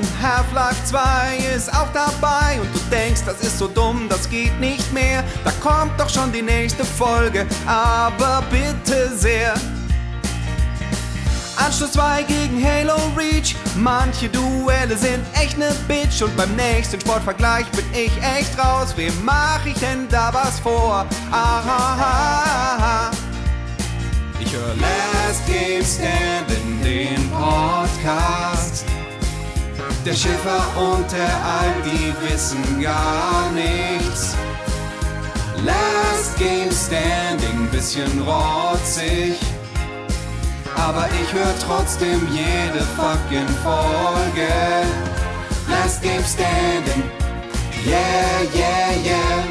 und Half-Life 2 ist auch dabei und du denkst, das ist so dumm, das geht nicht mehr. Da kommt doch schon die nächste Folge, aber bitte sehr. Anschluss 2 gegen Halo Reach, manche Duelle sind echt ne Bitch und beim nächsten Sportvergleich bin ich echt raus. Wem mach ich denn da was vor? Aha. Ich höre Last Game Standing, den Podcast. Der Schiffer und der Alp, die wissen gar nichts. Last Game Standing, bisschen rotzig. Aber ich höre trotzdem jede fucking Folge. Last Game Standing, yeah, yeah, yeah.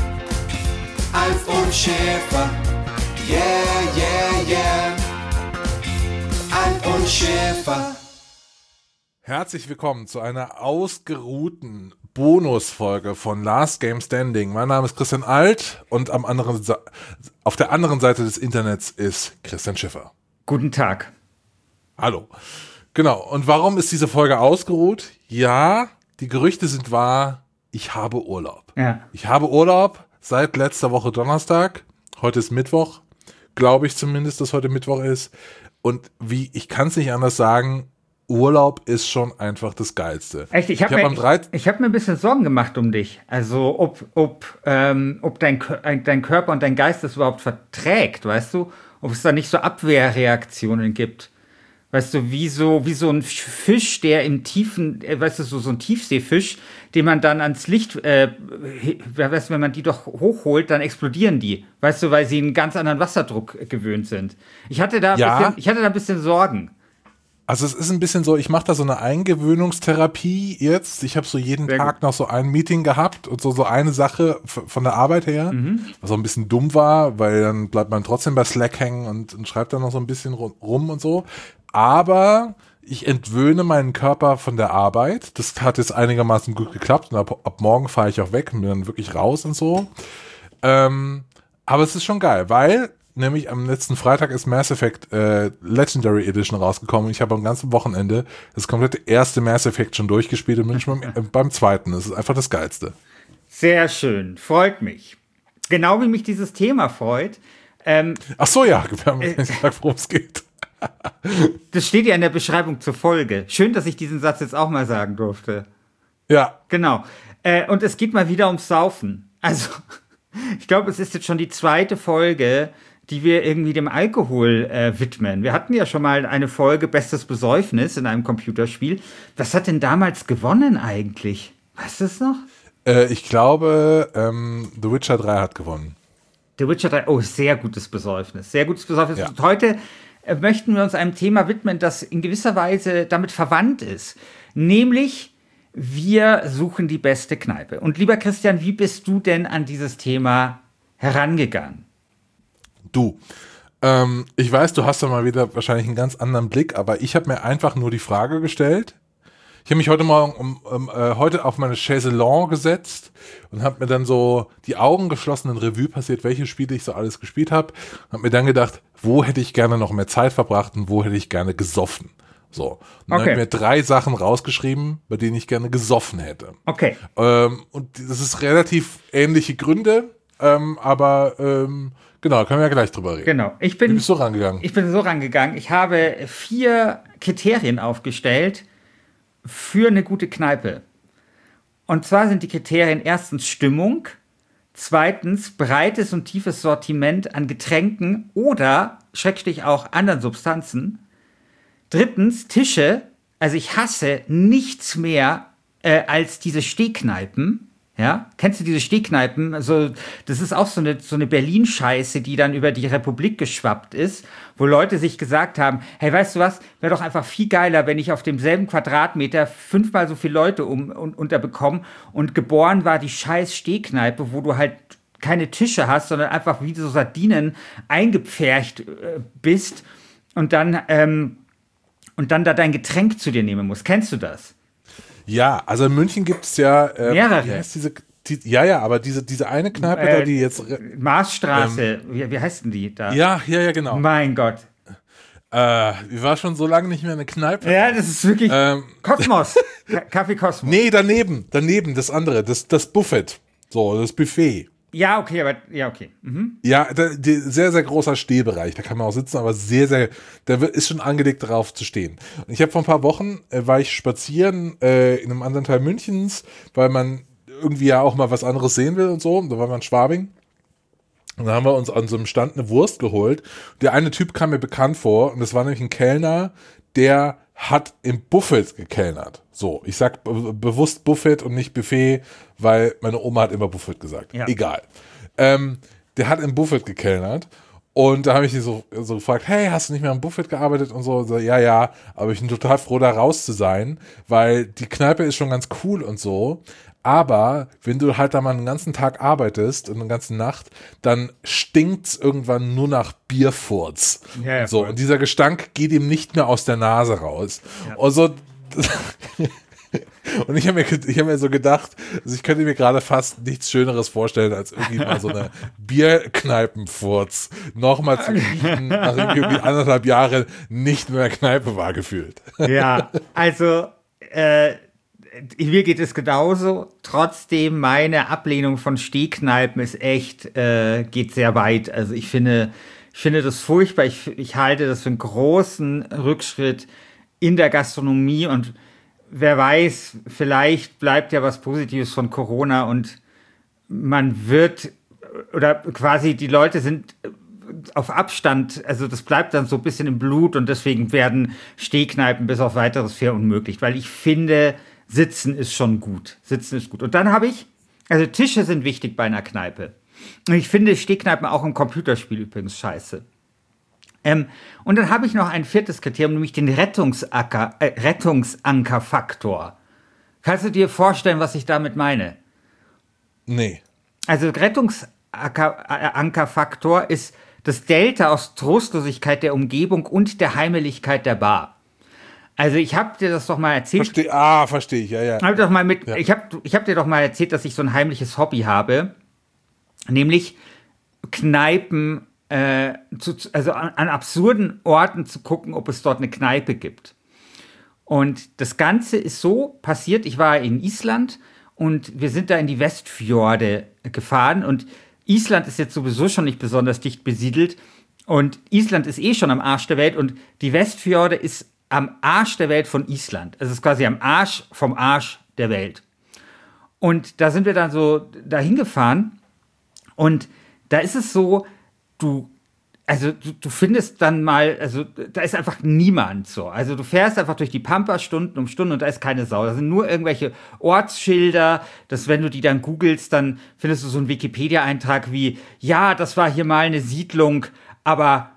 Alf und Schäfer, yeah, yeah, yeah. Alf und Schäfer. Herzlich willkommen zu einer ausgeruhten Bonusfolge von Last Game Standing. Mein Name ist Christian Alt und auf der anderen Seite des Internets ist Christian Schiffer. Guten Tag. Hallo. Genau, und warum ist diese Folge ausgeruht? Ja, die Gerüchte sind wahr, ich habe Urlaub. Ja. Ich habe Urlaub seit letzter Woche Donnerstag. Heute ist Mittwoch, glaube ich zumindest, dass heute Mittwoch ist. Und ich kann es nicht anders sagen, Urlaub ist schon einfach das Geilste. Echt? Ich hab mir ein bisschen Sorgen gemacht um dich. Also ob dein Körper und dein Geist das überhaupt verträgt, weißt du? Ob es da nicht so Abwehrreaktionen gibt. Weißt du, wie so ein Fisch, der im tiefen, weißt du, so ein Tiefseefisch, den man dann ans Licht, weißt du, wenn man die doch hochholt, dann explodieren die. Weißt du, weil sie einen ganz anderen Wasserdruck gewöhnt sind. Ich hatte da ein bisschen Sorgen. Also es ist ein bisschen so, ich mache da so eine Eingewöhnungstherapie jetzt. Ich habe so jeden Tag noch so ein Meeting gehabt und so eine Sache von der Arbeit her, was auch ein bisschen dumm war, weil dann bleibt man trotzdem bei Slack hängen und schreibt dann noch so ein bisschen rum und so. Aber ich entwöhne meinen Körper von der Arbeit. Das hat jetzt einigermaßen gut geklappt und ab morgen fahre ich auch weg und bin dann wirklich raus und so. Aber es ist schon geil, weil nämlich am letzten Freitag ist Mass Effect Legendary Edition rausgekommen. Ich habe am ganzen Wochenende das komplette erste Mass Effect schon durchgespielt und bin schon beim zweiten. Das ist einfach das Geilste. Sehr schön, freut mich. Genau wie mich dieses Thema freut. Ach so, ja, wir haben nicht gesagt, worum es geht. Das steht ja in der Beschreibung zur Folge. Schön, dass ich diesen Satz jetzt auch mal sagen durfte. Ja. Genau. Und es geht mal wieder ums Saufen. Also, ich glaube, es ist jetzt schon die zweite Folge, die wir irgendwie dem Alkohol widmen. Wir hatten ja schon mal eine Folge Bestes Besäufnis in einem Computerspiel. Was hat denn damals gewonnen eigentlich? Weißt du es noch? Ich glaube, The Witcher 3 hat gewonnen. The Witcher 3, oh, sehr gutes Besäufnis. Sehr gutes Besäufnis. Ja. Und heute möchten wir uns einem Thema widmen, das in gewisser Weise damit verwandt ist. Nämlich, wir suchen die beste Kneipe. Und lieber Christian, wie bist du denn an dieses Thema herangegangen? Du, ich weiß, du hast da mal wieder wahrscheinlich einen ganz anderen Blick, aber ich habe mir einfach nur die Frage gestellt. Ich habe mich heute Morgen heute auf meine Chaiselongue gesetzt und habe mir dann so die Augen geschlossen in Revue passiert, welche Spiele ich so alles gespielt habe. Und habe mir dann gedacht, wo hätte ich gerne noch mehr Zeit verbracht und wo hätte ich gerne gesoffen. So. Und dann habe ich mir 3 Sachen rausgeschrieben, bei denen ich gerne gesoffen hätte. Okay. Und das ist relativ ähnliche Gründe, aber genau, können wir ja gleich drüber reden. Genau. Wie bist du rangegangen? Ich bin so rangegangen. Ich habe 4 Kriterien aufgestellt für eine gute Kneipe. Und zwar sind die Kriterien erstens Stimmung, zweitens breites und tiefes Sortiment an Getränken oder, schrägstrich auch, anderen Substanzen. Drittens Tische. Also ich hasse nichts mehr als diese Stehkneipen. Ja, kennst du diese Stehkneipen? Also, das ist auch so eine Berlin-Scheiße, die dann über die Republik geschwappt ist, wo Leute sich gesagt haben, hey, weißt du was, wäre doch einfach viel geiler, wenn ich auf demselben Quadratmeter 5-mal so viele Leute unterbekomme und geboren war die scheiß Stehkneipe, wo du halt keine Tische hast, sondern einfach wie so Sardinen eingepfercht bist und dann da dein Getränk zu dir nehmen musst. Kennst du das? Ja, also in München gibt es ja mehrere. Wie heißt aber diese eine Kneipe da, die jetzt Marsstraße, wie heißt denn die da? Ja, genau. Mein Gott. Ich war schon so lange nicht mehr in der Kneipe. Ja, das ist wirklich Kosmos. Kaffee Kosmos. Nee, daneben, das andere, das Buffet. So, das Buffet. Ja, okay, okay. Mhm. Ja, sehr, sehr großer Stehbereich, da kann man auch sitzen, aber ist schon angelegt darauf zu stehen. Und ich habe vor ein paar Wochen, war ich spazieren in einem anderen Teil Münchens, weil man irgendwie ja auch mal was anderes sehen will und so, da war man in Schwabing. Und dann haben wir uns an so einem Stand eine Wurst geholt. Der eine Typ kam mir bekannt vor und das war nämlich ein Kellner, der hat im Buffet gekellnert. So, ich sag bewusst Buffet und nicht Buffet, weil meine Oma hat immer Buffet gesagt. Ja. Egal. Der hat im Buffet gekellnert und da habe ich ihn so gefragt, hey, hast du nicht mehr im Buffet gearbeitet und so? So, ja, aber ich bin total froh, da raus zu sein, weil die Kneipe ist schon ganz cool und so. Aber wenn du halt da mal einen ganzen Tag arbeitest und eine ganze Nacht, dann stinkt's irgendwann nur nach Bierfurz. Ja, so, und dieser Gestank geht ihm nicht mehr aus der Nase raus. Ja. Und ich habe mir so gedacht, also ich könnte mir gerade fast nichts Schöneres vorstellen, als irgendwie mal so eine Bierkneipenfurz nochmal zu riechen, nachdem ich irgendwie 1,5 Jahre nicht mehr in der Kneipe war, gefühlt. Ja, also mir geht es genauso. Trotzdem, meine Ablehnung von Stehkneipen ist echt, geht sehr weit. Also ich finde das furchtbar. Ich halte das für einen großen Rückschritt in der Gastronomie und wer weiß, vielleicht bleibt ja was Positives von Corona und man wird, oder quasi die Leute sind auf Abstand, also das bleibt dann so ein bisschen im Blut und deswegen werden Stehkneipen bis auf weiteres fair unmöglich, weil ich finde, Sitzen ist schon gut. Sitzen ist gut. Und dann also Tische sind wichtig bei einer Kneipe. Und ich finde Stehkneipen auch im Computerspiel übrigens scheiße. Und dann habe ich noch ein 4. Kriterium, nämlich den Rettungsankerfaktor. Kannst du dir vorstellen, was ich damit meine? Nee. Also Rettungsankerfaktor ist das Delta aus Trostlosigkeit der Umgebung und der Heimeligkeit der Bar. Also ich habe dir das doch mal erzählt. Verstehe ich, ja. Ich hab dir doch mal erzählt, dass ich so ein heimliches Hobby habe, nämlich Kneipen, also an absurden Orten zu gucken, ob es dort eine Kneipe gibt. Und das Ganze ist so passiert, ich war in Island und wir sind da in die Westfjorde gefahren und Island ist jetzt sowieso schon nicht besonders dicht besiedelt und Island ist schon am Arsch der Welt und die Westfjorde ist am Arsch der Welt von Island. Es ist quasi am Arsch vom Arsch der Welt. Und da sind wir dann so dahin gefahren und da ist es so, du findest dann mal, also da ist einfach niemand so. Also du fährst einfach durch die Pampa Stunden um Stunden und da ist keine Sau. Da sind nur irgendwelche Ortsschilder, dass wenn du die dann googelst, dann findest du so einen Wikipedia-Eintrag wie, ja, das war hier mal eine Siedlung, aber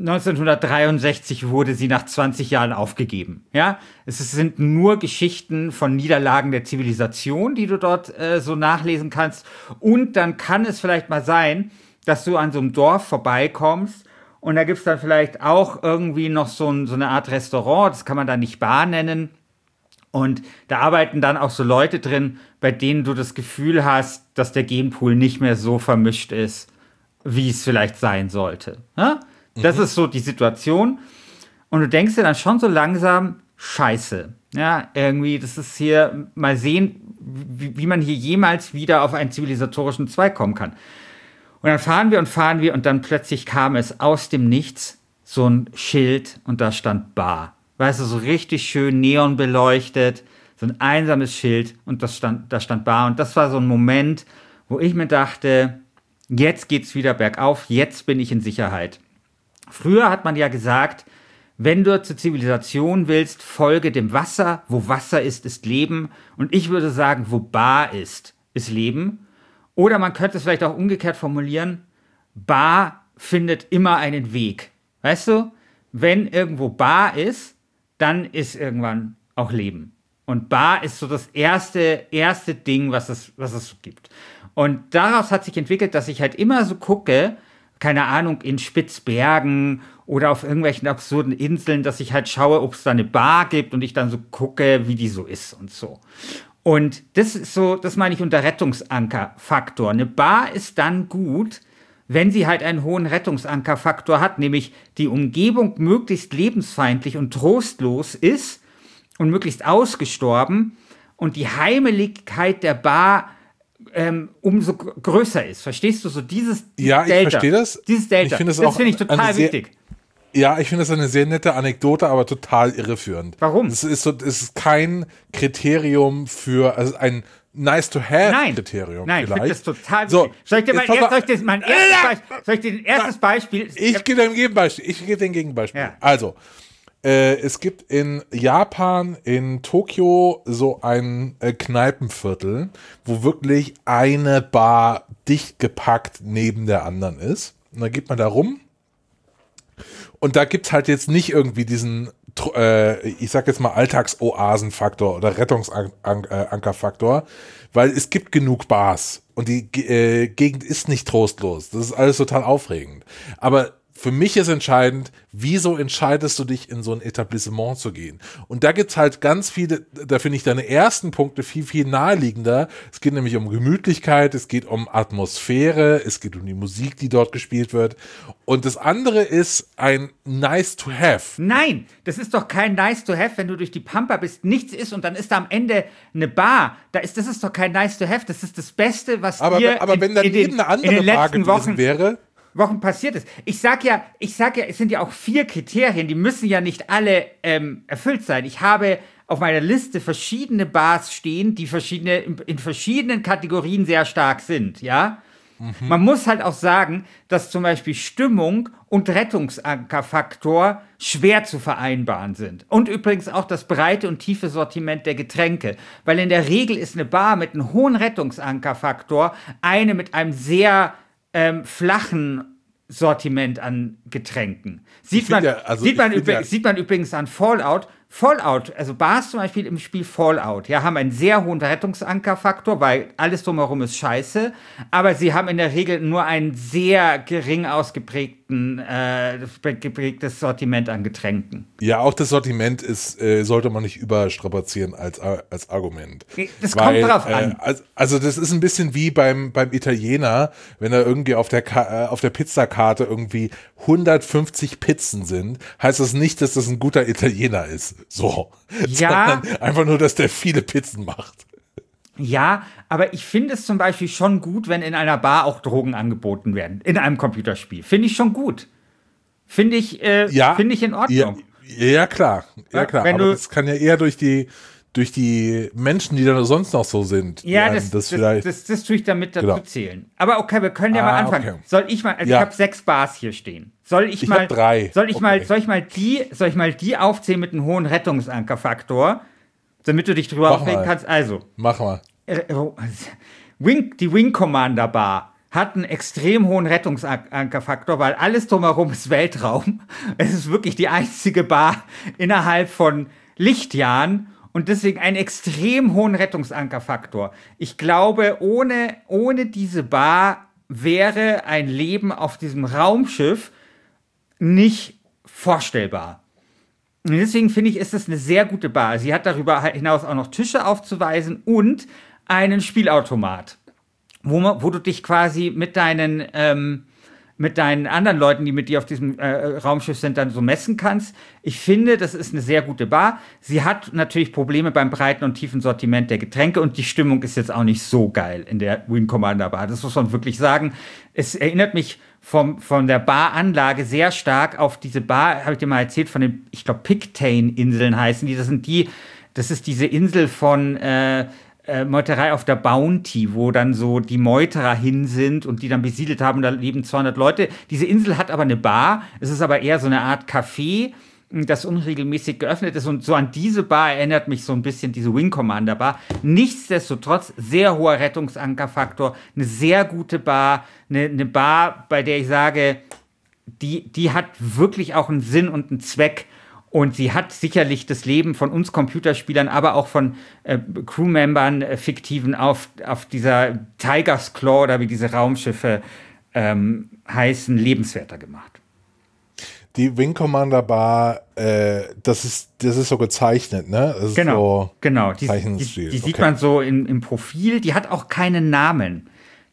1963 wurde sie nach 20 Jahren aufgegeben. Ja, es sind nur Geschichten von Niederlagen der Zivilisation, die du dort so nachlesen kannst. Und dann kann es vielleicht mal sein, dass du an so einem Dorf vorbeikommst und da gibt es dann vielleicht auch irgendwie noch so eine Art Restaurant, das kann man dann nicht Bar nennen. Und da arbeiten dann auch so Leute drin, bei denen du das Gefühl hast, dass der Genpool nicht mehr so vermischt ist, wie es vielleicht sein sollte. Ja? Das ist so die Situation. Und du denkst dir dann schon so langsam, scheiße. Ja, irgendwie, das ist hier, mal sehen, wie man hier jemals wieder auf einen zivilisatorischen Zweig kommen kann. Und dann fahren wir und dann plötzlich kam es aus dem Nichts, so ein Schild und da stand Bar. Weißt du, so richtig schön neonbeleuchtet, so ein einsames Schild und da stand Bar. Und das war so ein Moment, wo ich mir dachte, jetzt geht's wieder bergauf, jetzt bin ich in Sicherheit. Früher hat man ja gesagt, wenn du zur Zivilisation willst, folge dem Wasser. Wo Wasser ist, ist Leben. Und ich würde sagen, wo Bar ist, ist Leben. Oder man könnte es vielleicht auch umgekehrt formulieren, Bar findet immer einen Weg. Weißt du, wenn irgendwo Bar ist, dann ist irgendwann auch Leben. Und Bar ist so das erste Ding, was es so gibt. Und daraus hat sich entwickelt, dass ich halt immer so gucke, keine Ahnung, in Spitzbergen oder auf irgendwelchen absurden Inseln, dass ich halt schaue, ob es da eine Bar gibt und ich dann so gucke, wie die so ist und so. Und das ist so, das meine ich unter Rettungsankerfaktor. Eine Bar ist dann gut, wenn sie halt einen hohen Rettungsankerfaktor hat, nämlich die Umgebung möglichst lebensfeindlich und trostlos ist und möglichst ausgestorben und die Heimeligkeit der Bar umso größer ist. Verstehst du so dieses Ja, Delta? Ich verstehe das. Dieses Delta. Ich Das finde ich total wichtig. Ja, ich finde das eine sehr nette Anekdote, aber total irreführend. Warum? Es ist kein Kriterium also ein Nice-to-have-Kriterium. Nein, ich finde das total wichtig. So, soll ich dir ein erstes Beispiel? Ich gebe dir ein Gegenbeispiel. Ja. Also, es gibt in Japan, in Tokio, so ein Kneipenviertel, wo wirklich eine Bar dicht gepackt neben der anderen ist. Und dann geht man da rum. Und da gibt es halt jetzt nicht irgendwie diesen, ich sag jetzt mal Alltagsoasenfaktor oder Rettungsankerfaktor, weil es gibt genug Bars und die Gegend ist nicht trostlos. Das ist alles total aufregend. Aber für mich ist entscheidend, wieso entscheidest du dich, in so ein Etablissement zu gehen? Und da gibt's halt ganz viele, da finde ich deine ersten Punkte viel, viel naheliegender. Es geht nämlich um Gemütlichkeit, es geht um Atmosphäre, es geht um die Musik, die dort gespielt wird. Und das andere ist ein Nice to have. Nein, das ist doch kein Nice to have, wenn du durch die Pampa bist, nichts ist und dann ist da am Ende eine Bar. Das ist doch kein Nice to have, das ist das Beste, was aber wenn daneben eine andere Bar gewesen wäre... Wochen passiert ist. Ich sag ja, es sind ja auch 4 Kriterien, die müssen ja nicht alle erfüllt sein. Ich habe auf meiner Liste verschiedene Bars stehen, die in verschiedenen Kategorien sehr stark sind, ja. Mhm. Man muss halt auch sagen, dass zum Beispiel Stimmung und Rettungsankerfaktor schwer zu vereinbaren sind. Und übrigens auch das breite und tiefe Sortiment der Getränke. Weil in der Regel ist eine Bar mit einem hohen Rettungsankerfaktor eine mit einem sehr flachen Sortiment an Getränken. Sieht man übrigens an Fallout. Also Bars zum Beispiel im Spiel Fallout, ja, haben einen sehr hohen Rettungsankerfaktor, weil alles drumherum ist scheiße, aber sie haben in der Regel nur ein sehr gering geprägtes Sortiment an Getränken. Ja, auch das Sortiment sollte man nicht überstrapazieren als Argument. Das kommt drauf an. Also das ist ein bisschen wie beim Italiener, wenn da irgendwie auf der Pizzakarte irgendwie 150 Pizzen sind, heißt das nicht, dass das ein guter Italiener ist. So. Ja. Sondern einfach nur, dass der viele Pizzen macht. Ja, aber ich finde es zum Beispiel schon gut, wenn in einer Bar auch Drogen angeboten werden. In einem Computerspiel. Finde ich schon gut. Finde ich in Ordnung. Ja, klar. Ja, klar. Aber das kann ja eher durch die Menschen, die da sonst noch so sind. Ja, das tue ich damit dazu zählen. Aber okay, wir können ja mal anfangen. Okay. Soll ich mal, ich habe 6 Bars hier stehen. Ich habe 3. Soll ich mal die aufzählen mit einem hohen Rettungsankerfaktor, damit du dich drüber aufregen kannst? Also. Mach mal. Die Wing Commander Bar hat einen extrem hohen Rettungsankerfaktor, weil alles drumherum ist Weltraum. Es ist wirklich die einzige Bar innerhalb von Lichtjahren und deswegen einen extrem hohen Rettungsankerfaktor. Ich glaube, ohne diese Bar wäre ein Leben auf diesem Raumschiff nicht vorstellbar. Und deswegen finde ich, ist das eine sehr gute Bar. Sie hat darüber hinaus auch noch Tische aufzuweisen und einen Spielautomat, wo du dich quasi mit deinen anderen Leuten, die mit dir auf diesem Raumschiff sind, dann so messen kannst. Ich finde, das ist eine sehr gute Bar. Sie hat natürlich Probleme beim breiten und tiefen Sortiment der Getränke und die Stimmung ist jetzt auch nicht so geil in der Wing Commander Bar. Das muss man wirklich sagen. Es erinnert mich von der Baranlage sehr stark auf diese Bar, habe ich dir mal erzählt, von den, ich glaube, Pitcairn-Inseln heißen die. Das ist diese Insel von Meuterei auf der Bounty, wo dann so die Meuterer hin sind und die dann besiedelt haben, da leben 200 Leute. Diese Insel hat aber eine Bar, es ist aber eher so eine Art Café, das unregelmäßig geöffnet ist und so an diese Bar erinnert mich so ein bisschen diese Wing Commander Bar. Nichtsdestotrotz sehr hoher Rettungsankerfaktor, eine sehr gute Bar, eine Bar, bei der ich sage, die hat wirklich auch einen Sinn und einen Zweck. Und sie hat sicherlich das Leben von uns Computerspielern, aber auch von Crewmembern, fiktiven, auf dieser Tiger's Claw oder wie diese Raumschiffe heißen, lebenswerter gemacht. Die Wing Commander Bar, das ist so gezeichnet, ne? Das ist genau. So Die sieht man so im Profil. Die hat auch keinen Namen.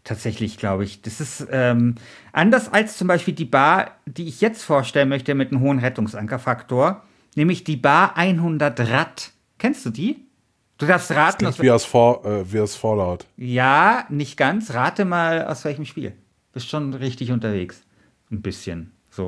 Tatsächlich, glaube ich. Das ist anders als zum Beispiel die Bar, die ich jetzt vorstellen möchte mit einem hohen Rettungsankerfaktor, nämlich die Bar 100 Rad. Kennst du die? Du darfst raten. Das klingt wie aus Fallout. Ja, nicht ganz. Rate mal, aus welchem Spiel. Bist schon richtig unterwegs. Ein bisschen. So.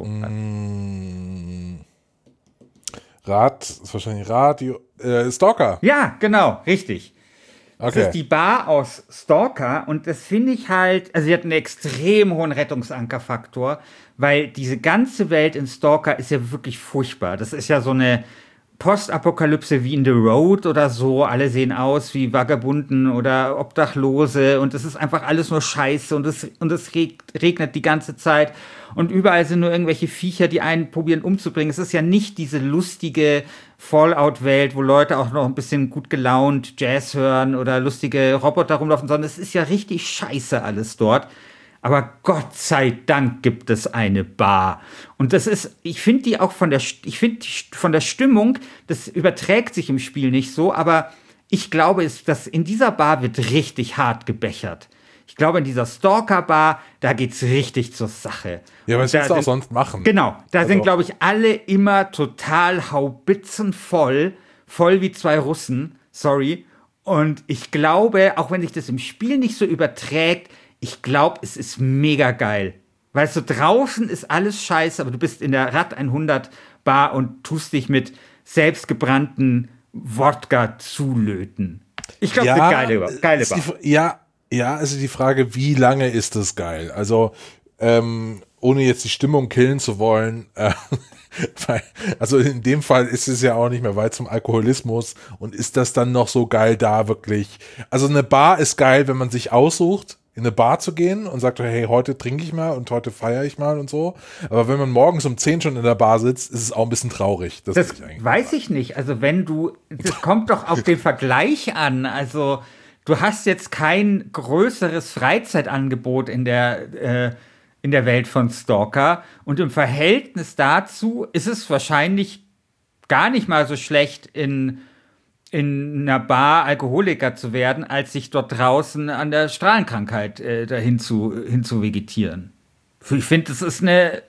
Ist wahrscheinlich Radio. Stalker. Ja, genau, richtig. Das Okay. ist die Bar aus Stalker und das finde ich halt, also sie hat einen extrem hohen Rettungsankerfaktor, weil diese ganze Welt in Stalker ist ja wirklich furchtbar. Das ist ja so eine Postapokalypse wie in The Road oder so. Alle sehen aus wie Vagabunden oder Obdachlose und es ist einfach alles nur Scheiße und es regnet die ganze Zeit und überall sind nur irgendwelche Viecher, die einen probieren umzubringen. Es ist ja nicht diese lustige Fallout-Welt, wo Leute auch noch ein bisschen gut gelaunt Jazz hören oder lustige Roboter rumlaufen, sondern es ist ja richtig scheiße alles dort. Aber Gott sei Dank gibt es eine Bar. Und das ist, ich finde die auch von der Stimmung, das überträgt sich im Spiel nicht so, aber ich glaube, dass in dieser Bar wird richtig hart gebechert. Ich glaube, in dieser Stalker-Bar, da geht's richtig zur Sache. Ja, was willst du auch sonst machen? Genau, da sind, glaube ich, alle immer total haubitzenvoll, voll wie zwei Russen, sorry. Und ich glaube, auch wenn sich das im Spiel nicht so überträgt, ich glaube, es ist mega geil. Weißt du, draußen ist alles scheiße, aber du bist in der Rad 100 Bar und tust dich mit selbstgebrannten Wodka zulöten. Ich glaube, Ja, eine geile Bar. Also die Frage, wie lange ist das geil? Also, ohne jetzt die Stimmung killen zu wollen, also in dem Fall ist es ja auch nicht mehr weit zum Alkoholismus und ist das dann noch so geil da wirklich? Also eine Bar ist geil, wenn man sich aussucht, in eine Bar zu gehen und sagt, hey, heute trinke ich mal und heute feiere ich mal und so. Aber wenn man morgens um 10 schon in der Bar sitzt, ist es auch ein bisschen traurig. Das weiß ich nicht. Also das kommt doch auf den Vergleich an. Also du hast jetzt kein größeres Freizeitangebot in der Welt von Stalker. Und im Verhältnis dazu ist es wahrscheinlich gar nicht mal so schlecht, in einer Bar Alkoholiker zu werden, als sich dort draußen an der Strahlenkrankheit dahin zu vegetieren. Ich finde, das ist eine...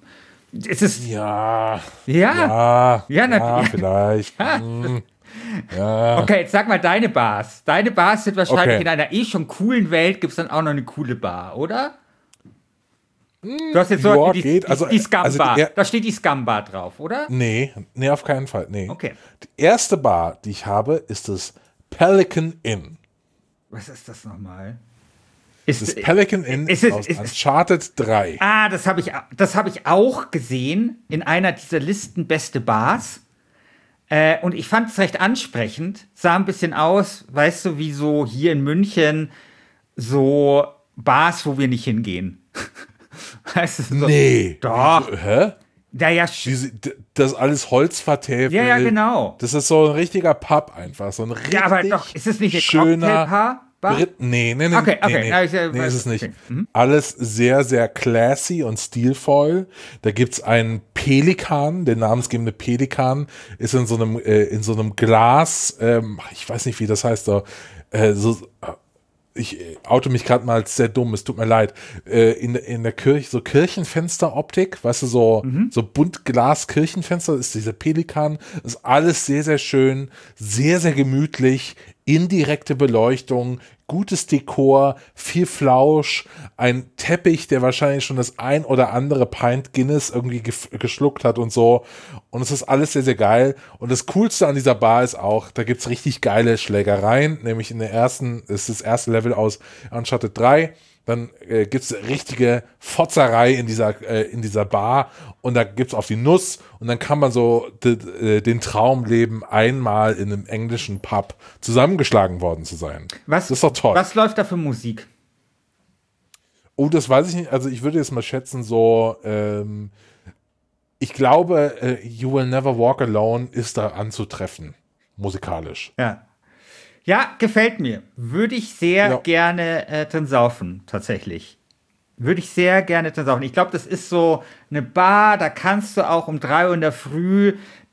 Ja, vielleicht. Ja. Okay, jetzt sag mal deine Bars. Deine Bars sind wahrscheinlich in einer schon coolen Welt, gibt es dann auch noch eine coole Bar, oder? Du hast jetzt so die Scum-Bar. Da steht die Scum-Bar drauf, oder? Nee, auf keinen Fall. Nee. Okay. Die erste Bar, die ich habe, ist das Pelican Inn. Was ist das nochmal? Das Pelican Inn aus Uncharted 3. Ah, das hab ich auch gesehen in einer dieser Listen beste Bars. Und ich fand es recht ansprechend. Sah ein bisschen aus, weißt du, wie so hier in München so Bars, wo wir nicht hingehen. Weißt du, so, nee. Doch. Hä? Naja, das ist alles holzvertäfelt. Ja, genau. Das ist so ein richtiger Pub einfach. So ein richtig aber doch, ist es nicht eine schöner Cocktailbar? Nee. Okay. Nee, ist es nicht. Okay. Alles sehr, sehr classy und stilvoll. Da gibt's einen Pelikan, der namensgebende Pelikan ist in so einem Glas, ich weiß nicht, wie das heißt, ich oute mich gerade mal als sehr dumm, es tut mir leid, in der Kirche, so Kirchenfensteroptik, weißt du, so Buntglas-Kirchenfenster, ist dieser Pelikan, ist alles sehr, sehr schön, sehr, sehr gemütlich, indirekte Beleuchtung, gutes Dekor, viel Flausch, ein Teppich, der wahrscheinlich schon das ein oder andere Pint Guinness irgendwie geschluckt hat und so. Und es ist alles sehr, sehr geil. Und das Coolste an dieser Bar ist auch, da gibt's richtig geile Schlägereien, nämlich ist das erste Level aus Uncharted 3. Dann gibt's richtige Fotzerei in dieser Bar und da gibt's auf die Nuss und dann kann man so den Traum leben, einmal in einem englischen Pub zusammengeschlagen worden zu sein. Das ist doch toll. Was läuft da für Musik? Oh, das weiß ich nicht. Also ich würde jetzt mal schätzen, so ich glaube, You Will Never Walk Alone ist da anzutreffen, musikalisch. Ja, gefällt mir. Würde ich sehr gerne drin saufen, tatsächlich. Würde ich sehr gerne drin saufen. Ich glaube, das ist so eine Bar, da kannst du auch um 3 Uhr in der Früh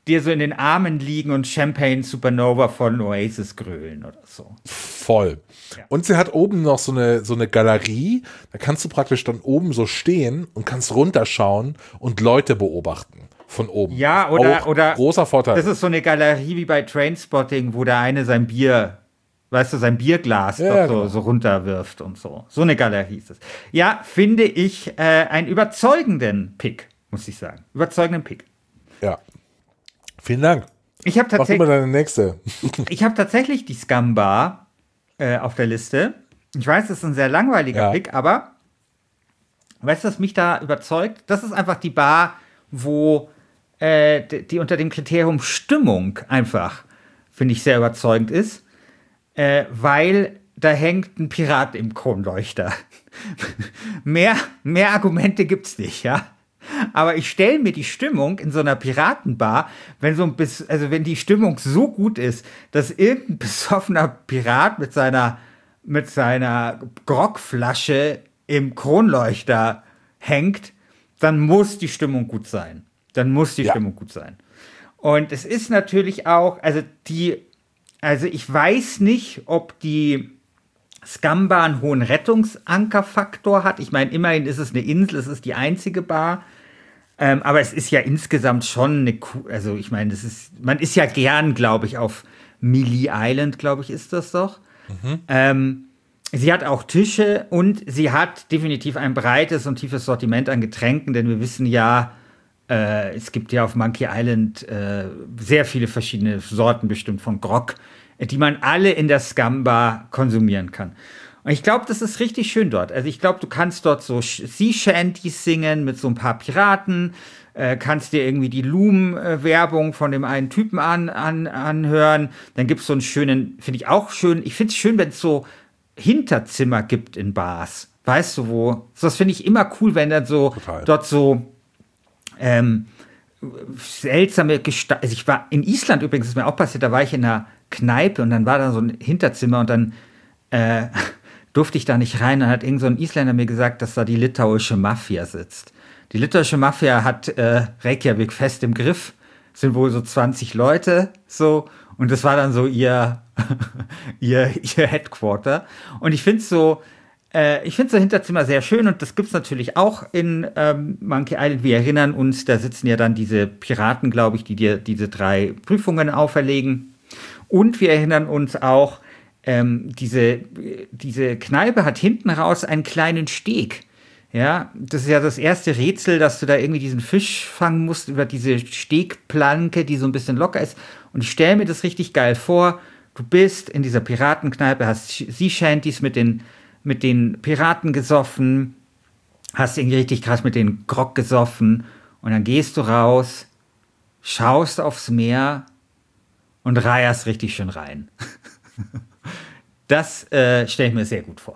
dir so in den Armen liegen und Champagne Supernova von Oasis grölen oder so. Voll. Ja. Und sie hat oben noch so eine Galerie, da kannst du praktisch dann oben so stehen und kannst runterschauen und Leute beobachten von oben. Ja, oder großer Vorteil. Das ist so eine Galerie wie bei Trainspotting, wo der eine sein Bier, weißt du, sein Bierglas genau. so runterwirft und so. So eine Galerie ist es. Ja, finde ich einen überzeugenden Pick, muss ich sagen. Überzeugenden Pick. Ja. Vielen Dank. Mach du mal deine nächste. Ich habe tatsächlich die Scum Bar auf der Liste. Ich weiß, das ist ein sehr langweiliger Pick, aber weißt du, was mich da überzeugt? Das ist einfach die Bar, wo die unter dem Kriterium Stimmung einfach, finde ich, sehr überzeugend ist, weil da hängt ein Pirat im Kronleuchter. mehr Argumente gibt's nicht, ja. Aber ich stelle mir die Stimmung in so einer Piratenbar, wenn die Stimmung so gut ist, dass irgendein besoffener Pirat mit seiner Grogflasche im Kronleuchter hängt, dann muss die Stimmung gut sein. Stimmung gut sein. Und es ist natürlich auch, also ich weiß nicht, ob die Scum Bar einen hohen Rettungsankerfaktor hat. Ich meine, immerhin ist es eine Insel, es ist die einzige Bar. Aber es ist ja insgesamt schon also ich meine, man ist ja gern, glaube ich, auf Mealy Island, glaube ich, ist das doch. Sie hat auch Tische und sie hat definitiv ein breites und tiefes Sortiment an Getränken, denn wir wissen ja, es gibt ja auf Monkey Island sehr viele verschiedene Sorten bestimmt von Grog, die man alle in der Scum Bar konsumieren kann. Und ich glaube, das ist richtig schön dort. Also ich glaube, du kannst dort so Sea Shanties singen mit so ein paar Piraten, kannst dir irgendwie die Loom-Werbung von dem einen Typen anhören. Dann gibt es so einen schönen, finde ich auch schön, ich finde es schön, wenn es so Hinterzimmer gibt in Bars. Weißt du wo? Das finde ich immer cool, wenn dann so dort so seltsame Gestalten. Also ich war in Island übrigens, ist mir auch passiert, da war ich in einer Kneipe und dann war da so ein Hinterzimmer und dann durfte ich da nicht rein. Dann hat irgend so ein Isländer mir gesagt, dass da die litauische Mafia sitzt. Die litauische Mafia hat Reykjavik fest im Griff. Es sind wohl so 20 Leute, so. Und das war dann so ihr Headquarter. Und ich finde so Hinterzimmer sehr schön. Und das gibt's natürlich auch in Monkey Island. Wir erinnern uns, da sitzen ja dann diese Piraten, glaube ich, die dir diese 3 Prüfungen auferlegen. Und wir erinnern uns auch, diese Kneipe hat hinten raus einen kleinen Steg. Ja, das ist ja das erste Rätsel, dass du da irgendwie diesen Fisch fangen musst über diese Stegplanke, die so ein bisschen locker ist. Und ich stelle mir das richtig geil vor. Du bist in dieser Piratenkneipe, hast Sea Shanties mit den Piraten gesoffen, hast irgendwie richtig krass mit den Grog gesoffen und dann gehst du raus, schaust aufs Meer und reierst richtig schön rein. Das stelle ich mir sehr gut vor.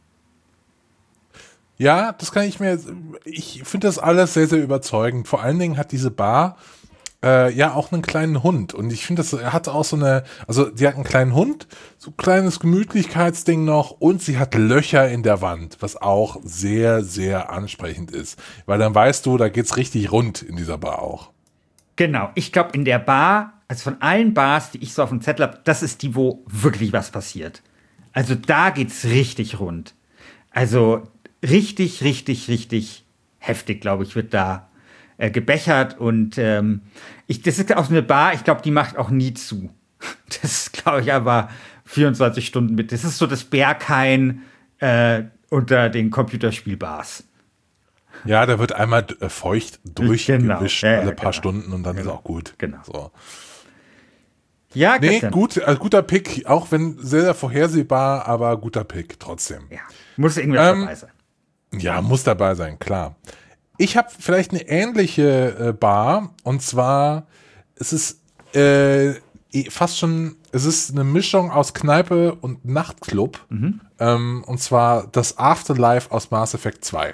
Ja, ich finde das alles sehr, sehr überzeugend. Vor allen Dingen hat diese Bar ja auch einen kleinen Hund. Und ich finde, sie hat auch sie hat einen kleinen Hund, so ein kleines Gemütlichkeitsding noch und sie hat Löcher in der Wand, was auch sehr, sehr ansprechend ist. Weil dann weißt du, da geht's richtig rund in dieser Bar auch. Genau, ich glaube in der Bar, also von allen Bars, die ich so auf dem Zettel habe, das ist die, wo wirklich was passiert. Also da geht's richtig rund. Also richtig, richtig, richtig heftig, glaube ich, wird da gebechert. Und das ist auch so eine Bar, ich glaube, die macht auch nie zu. Das glaube ich aber 24 Stunden mit. Das ist so das Berghain unter den Computerspielbars. Ja, da wird einmal feucht durchgewischt, alle paar Stunden und dann ist auch gut. Genau. So. Ja, nee, gut, guter Pick, auch wenn sehr, sehr vorhersehbar, aber guter Pick trotzdem. Ja, muss irgendwie dabei sein. Ja, muss dabei sein, klar. Ich habe vielleicht eine ähnliche Bar und zwar es ist fast schon, es ist eine Mischung aus Kneipe und Nachtclub und zwar das Afterlife aus Mass Effect 2.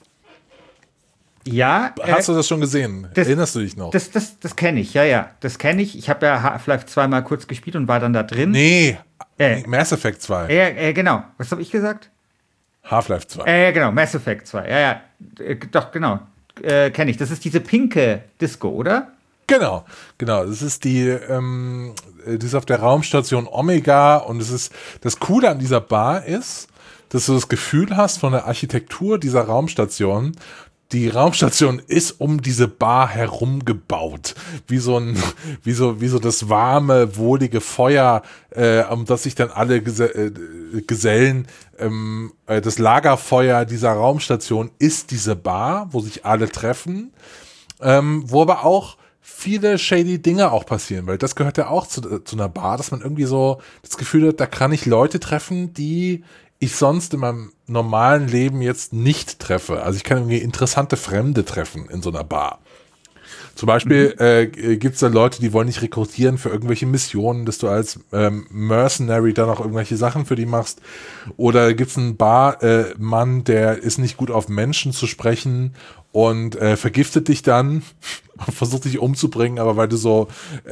Ja. Hast du das schon gesehen? Erinnerst du dich noch? Das kenne ich, ja. Das kenne ich. Ich habe ja Half-Life 2 mal kurz gespielt und war dann da drin. Nee, Mass Effect 2. Genau. Was habe ich gesagt? Half-Life 2. Genau, Mass Effect 2. Ja. Doch, genau. Kenne ich. Das ist diese pinke Disco, oder? Genau. Das ist die ist auf der Raumstation Omega und das Coole an dieser Bar ist, dass du das Gefühl hast von der Architektur dieser Raumstation, die Raumstation ist um diese Bar herum gebaut, wie so das warme, wohlige Feuer, um das sich dann alle Gesellen, das Lagerfeuer dieser Raumstation ist diese Bar, wo sich alle treffen, wo aber auch viele shady Dinge auch passieren, weil das gehört ja auch zu einer Bar, dass man irgendwie so das Gefühl hat, da kann ich Leute treffen, die ich sonst in meinem normalen Leben jetzt nicht treffe. Also ich kann irgendwie interessante Fremde treffen in so einer Bar. Zum Beispiel gibt es da Leute, die wollen dich rekrutieren für irgendwelche Missionen, dass du als Mercenary dann auch irgendwelche Sachen für die machst. Oder gibt es einen Barmann, der ist nicht gut auf Menschen zu sprechen und vergiftet dich dann und versucht dich umzubringen, aber weil du so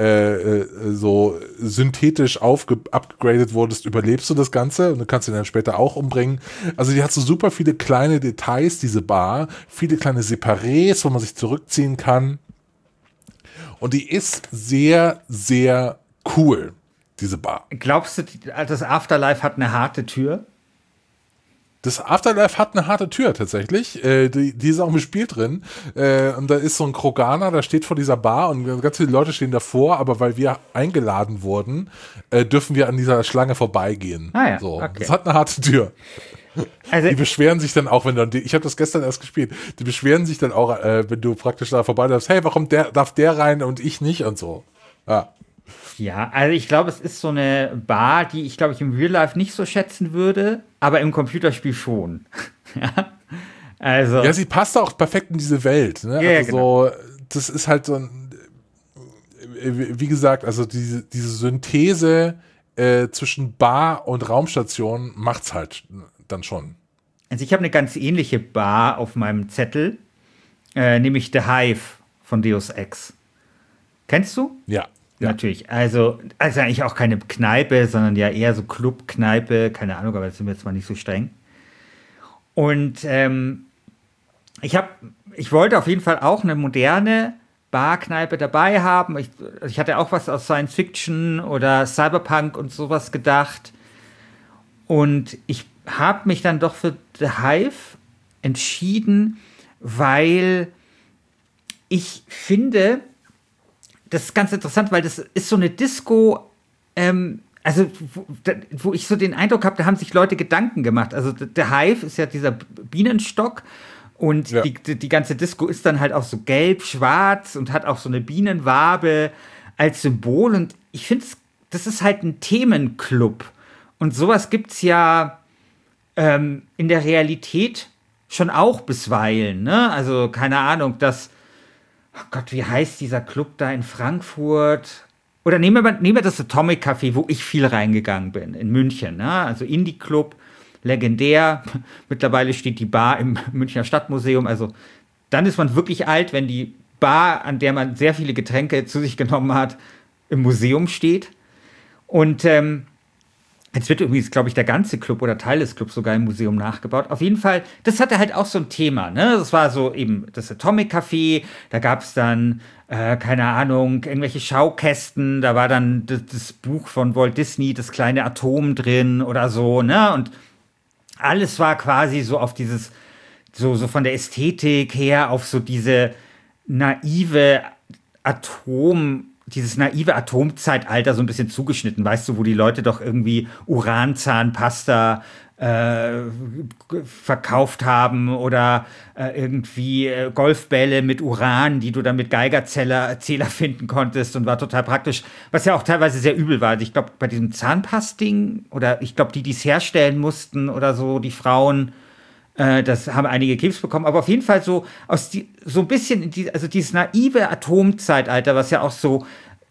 synthetisch upgradet wurdest, überlebst du das Ganze und du kannst ihn dann später auch umbringen. Also die hat so super viele kleine Details, diese Bar, viele kleine Separés, wo man sich zurückziehen kann. Und die ist sehr, sehr cool, diese Bar. Glaubst du, das Afterlife hat eine harte Tür? Das Afterlife hat eine harte Tür tatsächlich. Die ist auch im Spiel drin. Und da ist so ein Kroganer, der steht vor dieser Bar und ganz viele Leute stehen davor, aber weil wir eingeladen wurden, dürfen wir an dieser Schlange vorbeigehen. Ah ja, so. okay. Das hat eine harte Tür. Also, die beschweren sich dann auch, ich habe das gestern erst gespielt, die beschweren sich dann auch, wenn du praktisch da vorbeiläufst, hey, warum darf der rein und ich nicht und so. Ja, also ich glaube, es ist so eine Bar, die ich, glaube ich, im Real Life nicht so schätzen würde, aber im Computerspiel schon. Ja, also. Ja, sie passt auch perfekt in diese Welt. Ne? Ja, also genau. so, das ist halt so ein, wie gesagt, also diese Synthese zwischen Bar und Raumstation macht's halt dann schon. Also ich habe eine ganz ähnliche Bar auf meinem Zettel, nämlich The Hive von Deus Ex. Kennst du? Ja. Natürlich. Also eigentlich auch keine Kneipe, sondern ja eher so Club-Kneipe, keine Ahnung, aber das sind wir jetzt mal nicht so streng. Und ich wollte auf jeden Fall auch eine moderne Barkneipe dabei haben. Ich hatte auch was aus Science Fiction oder Cyberpunk und sowas gedacht. Und ich habe mich dann doch für The Hive entschieden, weil ich finde, das ist ganz interessant, weil das ist so eine Disco, also wo ich so den Eindruck habe, da haben sich Leute Gedanken gemacht. Also der Hive ist ja dieser Bienenstock und ja. Die ganze Disco ist dann halt auch so gelb-schwarz und hat auch so eine Bienenwabe als Symbol. Und ich finde, das ist halt ein Themenclub. Und sowas gibt es ja in der Realität schon auch bisweilen. Ne? Also keine Ahnung, oh Gott, wie heißt dieser Club da in Frankfurt? Oder nehmen wir das Atomic Café, wo ich viel reingegangen bin, in München. Ne? Also Indie-Club, legendär. Mittlerweile steht die Bar im Münchner Stadtmuseum. Also dann ist man wirklich alt, wenn die Bar, an der man sehr viele Getränke zu sich genommen hat, im Museum steht. Und jetzt wird übrigens, glaube ich, der ganze Club oder Teil des Clubs sogar im Museum nachgebaut. Auf jeden Fall, das hatte halt auch so ein Thema. Ne? Das war so eben das Atomic Café. Da gab es dann, keine Ahnung, irgendwelche Schaukästen. Da war dann das Buch von Walt Disney, das kleine Atom drin oder so. Ne? Und alles war quasi so auf dieses, so von der Ästhetik her, auf so diese naive dieses naive Atomzeitalter so ein bisschen zugeschnitten, weißt du, wo die Leute doch irgendwie Uranzahnpasta verkauft haben oder irgendwie Golfbälle mit Uran, die du dann mit Geigerzähler finden konntest und war total praktisch, was ja auch teilweise sehr übel war. Ich glaube, bei diesem Zahnpastding oder ich glaube, die es herstellen mussten oder so, die Frauen, das haben einige Krebs bekommen, aber auf jeden Fall so so ein bisschen, also dieses naive Atomzeitalter, was ja auch so,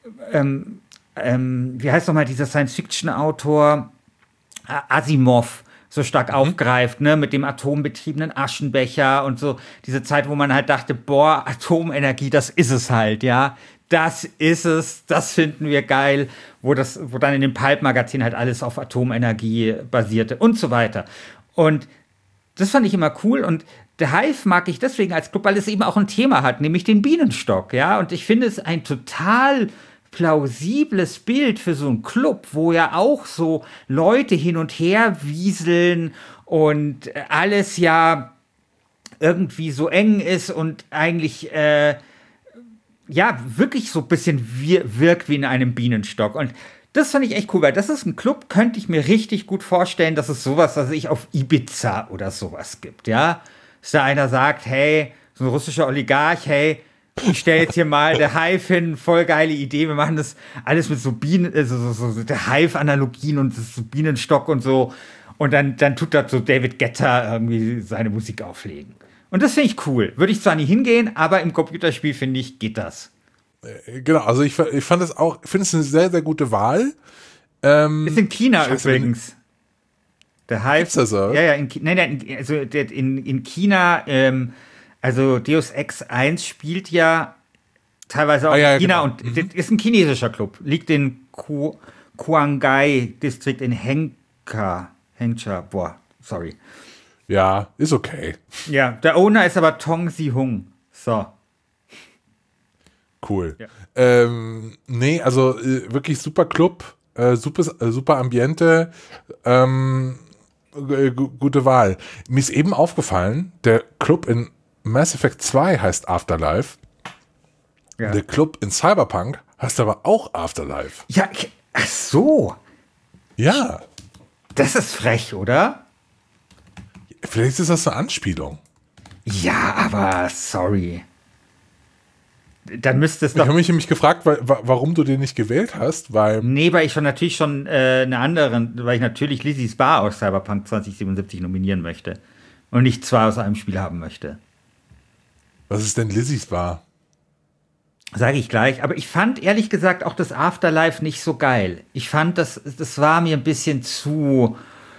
wie heißt nochmal dieser Science-Fiction-Autor Asimov so stark aufgreift, ne, mit dem atombetriebenen Aschenbecher und so, diese Zeit, wo man halt dachte, boah, Atomenergie, das ist es halt, ja, das ist es, das finden wir geil, wo dann in dem Pulp-Magazin halt alles auf Atomenergie basierte und so weiter. Und das fand ich immer cool und The Hive mag ich deswegen als Club, weil es eben auch ein Thema hat, nämlich den Bienenstock, ja. Und ich finde es ein total plausibles Bild für so einen Club, wo ja auch so Leute hin und her wieseln und alles ja irgendwie so eng ist und eigentlich wirklich so ein bisschen wirkt wie in einem Bienenstock. Und das fand ich echt cool, weil das ist ein Club, könnte ich mir richtig gut vorstellen, dass es sowas, was ich auf Ibiza oder sowas gibt, ja. Dass da einer sagt, hey, so ein russischer Oligarch, hey, ich stelle jetzt hier mal The Hive hin, voll geile Idee, wir machen das alles mit so Bienen, so The Hive-Analogien und so Bienenstock und so. Und dann tut da so David Guetta irgendwie seine Musik auflegen. Und das finde ich cool. Würde ich zwar nie hingehen, aber im Computerspiel, finde ich, geht das. Genau, also ich fand es auch, finde es eine sehr, sehr gute Wahl. Ist in China übrigens. Der Hive. Ist das so? Ja, in China, also Deus Ex 1 spielt ja teilweise auch in China, genau. Und das ist ein chinesischer Club. Liegt in Quangai-Distrikt in Hengsha. Sorry. Ja, ist okay. Ja, der Owner ist aber Tong Si-hung. So. Cool. Ja. Nee, also wirklich super Club, super Ambiente, gute Wahl. Mir ist eben aufgefallen, der Club in Mass Effect 2 heißt Afterlife. Ja. Der Club in Cyberpunk heißt aber auch Afterlife. Ja, ach so. Ja. Das ist frech, oder? Vielleicht ist das eine Anspielung. Ja, aber sorry. Dann müsste es doch... Ich habe mich gefragt, warum du den nicht gewählt hast, weil... Nee, weil ich natürlich schon weil ich natürlich Lizzie's Bar aus Cyberpunk 2077 nominieren möchte. Und nicht zwei aus einem Spiel haben möchte. Was ist denn Lizzie's Bar? Sage ich gleich. Aber ich fand ehrlich gesagt auch das Afterlife nicht so geil. Ich fand, das war mir ein bisschen zu...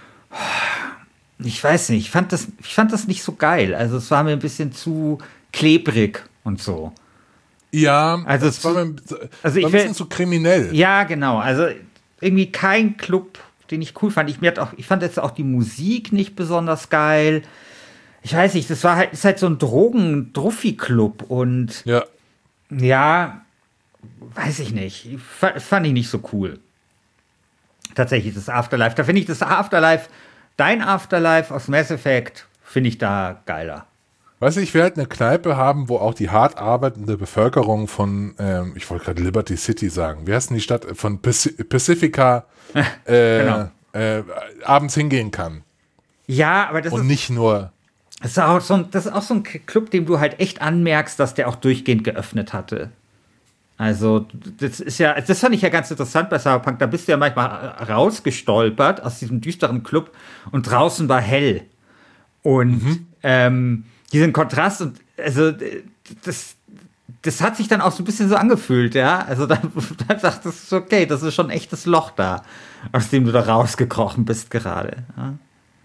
Ich weiß nicht, ich fand das nicht so geil. Also es war mir ein bisschen zu klebrig und so. Ja, also es war ein bisschen zu kriminell. Ja, genau. Also irgendwie kein Club, den ich cool fand. Ich fand jetzt auch die Musik nicht besonders geil. Ich weiß nicht, ist halt so ein Drogen-Druffi-Club und ja, weiß ich nicht. Fand ich nicht so cool. Tatsächlich das Afterlife. Da finde ich das Afterlife, dein Afterlife aus Mass Effect, finde ich da geiler. Weißt du, ich will halt eine Kneipe haben, wo auch die hart arbeitende Bevölkerung von, ich wollte gerade Liberty City sagen, wie heißt denn die Stadt, von Pacifica genau. Abends hingehen kann. Ja, aber das und nicht nur... Das ist auch so ein Club, dem du halt echt anmerkst, dass der auch durchgehend geöffnet hatte. Also, das fand ich ja ganz interessant bei Cyberpunk, da bist du ja manchmal rausgestolpert aus diesem düsteren Club und draußen war hell. Und, diesen Kontrast und also das hat sich dann auch so ein bisschen so angefühlt, ja. Also dann dachtest du, okay, das ist schon ein echtes Loch da, aus dem du da rausgekrochen bist gerade. Ja?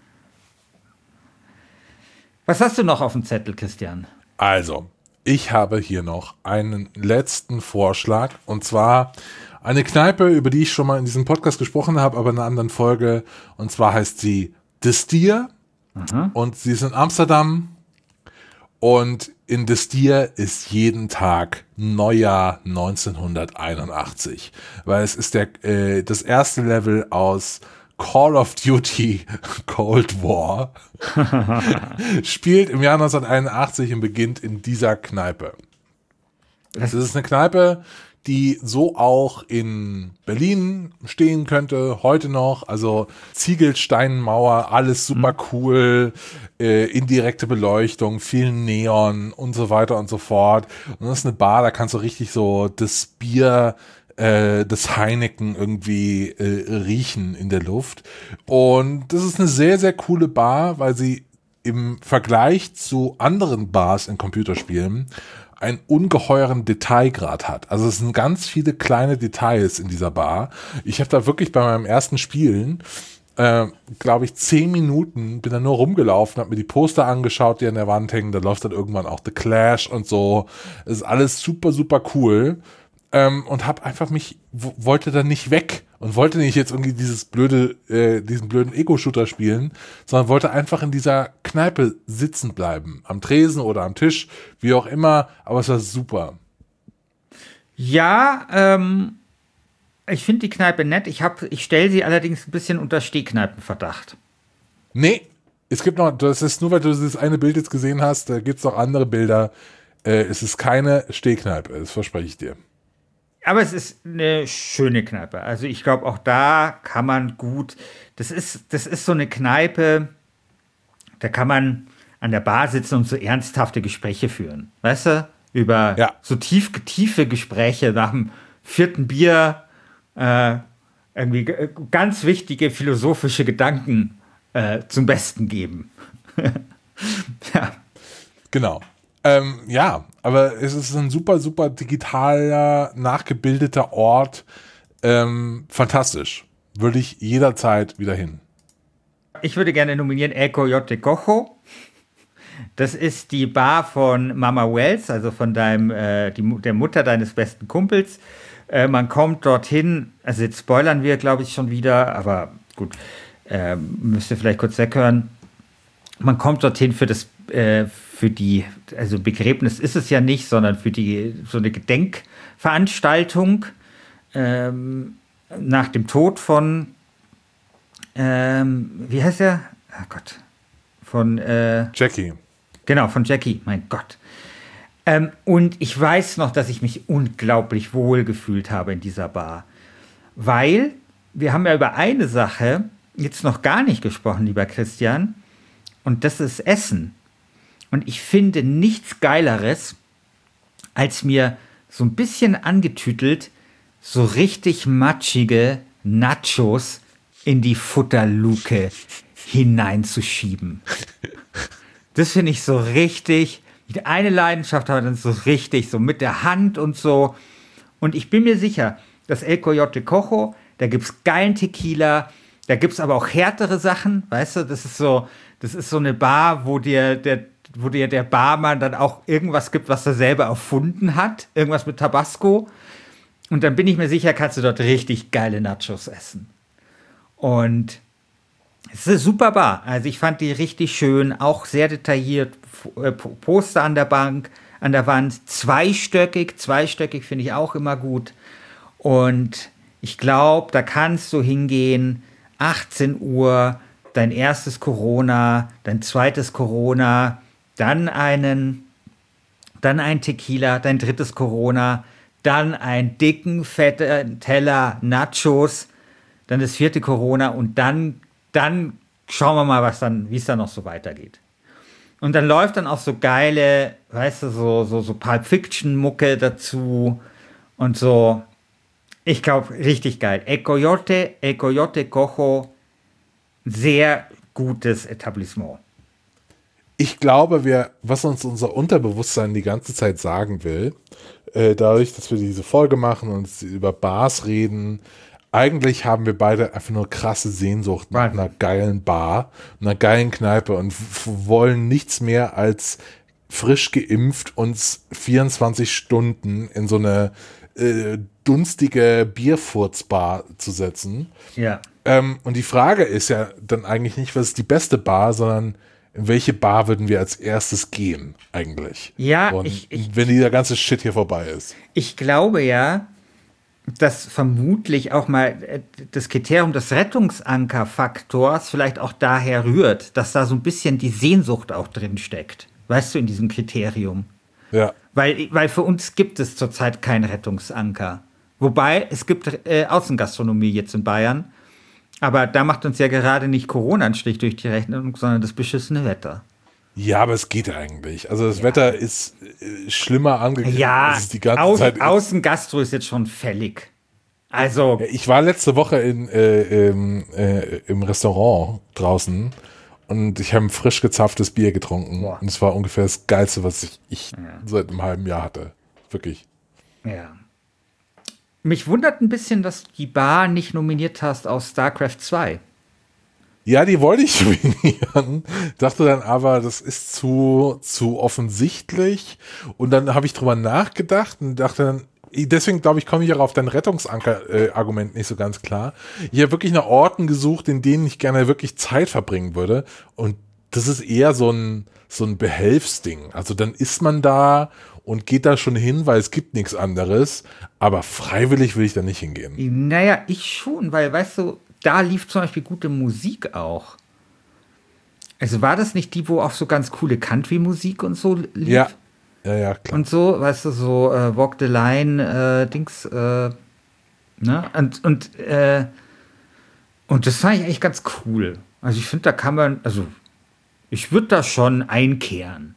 Was hast du noch auf dem Zettel, Christian? Also, ich habe hier noch einen letzten Vorschlag und zwar eine Kneipe, über die ich schon mal in diesem Podcast gesprochen habe, aber in einer anderen Folge, und zwar heißt sie The Stier und sie ist in Amsterdam. Und in The Stier ist jeden Tag Neujahr 1981, weil es ist das erste Level aus Call of Duty Cold War, spielt im Jahr 1981 und beginnt in dieser Kneipe. Das ist eine Kneipe, die so auch in Berlin stehen könnte, heute noch, also Ziegelsteinmauer, alles super cool, indirekte Beleuchtung, viel Neon und so weiter und so fort. Und das ist eine Bar, da kannst du richtig so das Bier, das Heineken irgendwie riechen in der Luft. Und das ist eine sehr, sehr coole Bar, weil sie im Vergleich zu anderen Bars in Computerspielen einen ungeheuren Detailgrad hat. Also es sind ganz viele kleine Details in dieser Bar. Ich habe da wirklich bei meinem ersten Spielen, glaube ich, 10 Minuten bin da nur rumgelaufen, habe mir die Poster angeschaut, die an der Wand hängen. Da läuft dann irgendwann auch The Clash und so. Das ist alles super, super cool. und habe einfach wollte dann nicht weg und wollte nicht jetzt irgendwie diesen blöden Ego-Shooter spielen, sondern wollte einfach in dieser Kneipe sitzen bleiben. Am Tresen oder am Tisch, wie auch immer, aber es war super. Ja, ich finde die Kneipe nett. Ich stelle sie allerdings ein bisschen unter Stehkneipenverdacht. Nee, es gibt noch, das ist nur, weil du dieses eine Bild jetzt gesehen hast, da gibt es noch andere Bilder. Es ist keine Stehkneipe, das verspreche ich dir. Aber es ist eine schöne Kneipe. Also ich glaube, auch da kann man gut, das ist so eine Kneipe, da kann man an der Bar sitzen und so ernsthafte Gespräche führen. Weißt du? Über so tiefe Gespräche nach dem 4. Bier, irgendwie ganz wichtige philosophische Gedanken zum Besten geben. Ja. Genau. Ja, aber es ist ein super, super digitaler, nachgebildeter Ort. Fantastisch. Würde ich jederzeit wieder hin. Ich würde gerne nominieren El Coyote Cojo. Das ist die Bar von Mama Wells, also von der Mutter deines besten Kumpels. Man kommt dorthin, also jetzt spoilern wir, glaube ich, schon wieder, aber gut, müsst ihr vielleicht kurz weghören. Man kommt dorthin also Begräbnis ist es ja nicht, sondern für so eine Gedenkveranstaltung nach dem Tod von, wie heißt er? Oh Gott. Von Jackie. Genau, von Jackie, mein Gott. Und ich weiß noch, dass ich mich unglaublich wohl gefühlt habe in dieser Bar. Weil wir haben ja über eine Sache jetzt noch gar nicht gesprochen, lieber Christian. Und das ist Essen. Und ich finde nichts Geileres, als mir so ein bisschen angetütelt so richtig matschige Nachos in die Futterluke hineinzuschieben. Das finde ich so richtig, die eine Leidenschaft hat dann so richtig, so mit der Hand und so. Und ich bin mir sicher, dass El Coyote Cojo, da gibt es geilen Tequila, da gibt es aber auch härtere Sachen, weißt du, das ist so eine Bar, wo dir der Barmann dann auch irgendwas gibt, was er selber erfunden hat, irgendwas mit Tabasco. Und dann bin ich mir sicher, kannst du dort richtig geile Nachos essen. Und es ist eine super Bar. Also ich fand die richtig schön, auch sehr detailliert, Poster an der Wand, zweistöckig finde ich auch immer gut. Und ich glaube, da kannst du hingehen, 18 Uhr, dein erstes Corona, dein zweites Corona, dann ein Tequila, dein drittes Corona, dann einen dicken, fetten Teller Nachos, dann das 4. Corona und dann schauen wir mal, wie es dann noch so weitergeht. Und dann läuft dann auch so geile, weißt du, so Pulp Fiction Mucke dazu und so. Ich glaube, richtig geil. El Coyote Cojo, sehr gutes Etablissement. Ich glaube, was uns unser Unterbewusstsein die ganze Zeit sagen will, dadurch, dass wir diese Folge machen und über Bars reden, eigentlich haben wir beide einfach nur krasse Sehnsucht nach einer geilen Bar, einer geilen Kneipe und wollen nichts mehr als frisch geimpft uns 24 Stunden in so eine dunstige Bierfurzbar zu setzen. Ja. Und die Frage ist ja dann eigentlich nicht, was ist die beste Bar, sondern in welche Bar würden wir als erstes gehen eigentlich? Ja, und wenn dieser ganze Shit hier vorbei ist. Ich glaube ja, dass vermutlich auch mal das Kriterium des Rettungsankerfaktors vielleicht auch daher rührt, dass da so ein bisschen die Sehnsucht auch drin steckt. Weißt du, in diesem Kriterium. Ja. Weil für uns gibt es zurzeit keinen Rettungsanker. Wobei, es gibt Außengastronomie jetzt in Bayern. Aber da macht uns ja gerade nicht Corona einen Strich durch die Rechnung, sondern das beschissene Wetter. Ja, aber es geht eigentlich. Also das Wetter ist schlimmer angekündigt. Ja, als es die ganze Zeit Außengastro ist jetzt schon fällig. Also. Ja, ich war letzte Woche im Restaurant draußen und ich habe ein frisch gezapftes Bier getrunken. Boah. Und es war ungefähr das Geilste, was ich seit einem halben Jahr hatte. Wirklich. Ja. Mich wundert ein bisschen, dass du die Bar nicht nominiert hast aus StarCraft 2. Ja, die wollte ich nominieren. Dachte dann aber, das ist zu offensichtlich. Und dann habe ich drüber nachgedacht und dachte dann, deswegen glaube ich, komme ich auch auf dein Rettungsanker-Argument nicht so ganz klar. Ich habe wirklich nach Orten gesucht, in denen ich gerne wirklich Zeit verbringen würde. Und das ist eher so ein Behelfsding. Also dann ist man da und geht da schon hin, weil es gibt nichts anderes. Aber freiwillig will ich da nicht hingehen. Naja, ich schon, weil, weißt du, da lief zum Beispiel gute Musik auch. Also war das nicht die, wo auch so ganz coole Country-Musik und so lief? Ja, klar. Und so, weißt du, so Walk the Line, Dings, ne? Und das fand ich eigentlich ganz cool. Also ich finde, da kann man, also ich würde da schon einkehren.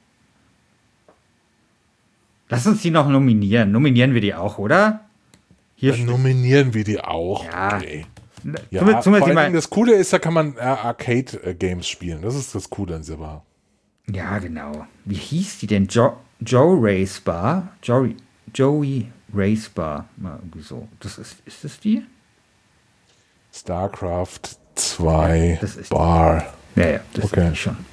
Lass uns die noch nominieren. Nominieren wir die auch, oder? Dann nominieren wir die auch. Ja. Okay. Ja, vor allen Dingen das Coole ist, da kann man Arcade-Games spielen. Das ist das Coole an dieser Bar. Ja, genau. Wie hieß die denn? Joe Race Bar? Joey Race Bar. Mal irgendwie so. Ist das die? StarCraft 2 das ist Bar. Ja, das ist die schon.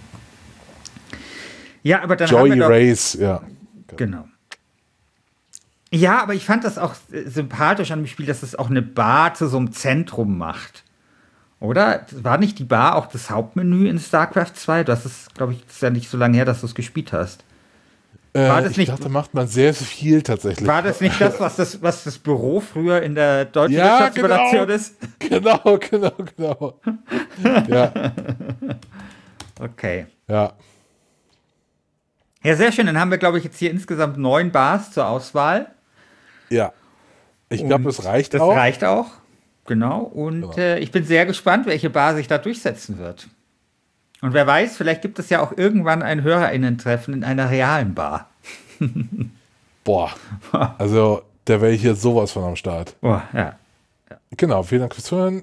Ja, aber dann Joey haben wir doch, Race, ja. Genau. Ja, aber ich fand das auch sympathisch an dem Spiel, dass es auch eine Bar zu so einem Zentrum macht. Oder? War nicht die Bar auch das Hauptmenü in StarCraft 2? Das ist, glaube ich, ist ja nicht so lange her, dass du es gespielt hast. War das ich dachte, macht man sehr viel tatsächlich. War das nicht das, was das Büro früher in der deutschen Wirtschaftsredaktion ist? Genau. Ja. Okay. Ja. Ja, sehr schön. Dann haben wir, glaube ich, jetzt hier insgesamt 9 Bars zur Auswahl. Ja. Ich glaube, das reicht auch. Das reicht auch. Genau. Und ich bin sehr gespannt, welche Bar sich da durchsetzen wird. Und wer weiß, vielleicht gibt es ja auch irgendwann ein HörerInnen-Treffen in einer realen Bar. Boah. Also, da wäre ich jetzt sowas von am Start. Boah, ja. Genau, vielen Dank fürs Zuhören.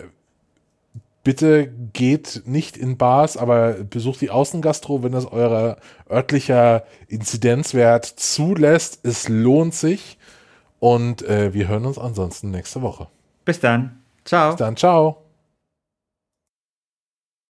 Bitte geht nicht in Bars, aber besucht die Außengastro, wenn das euer örtlicher Inzidenzwert zulässt. Es lohnt sich. Und wir hören uns ansonsten nächste Woche. Bis dann. Ciao. Bis dann. Ciao.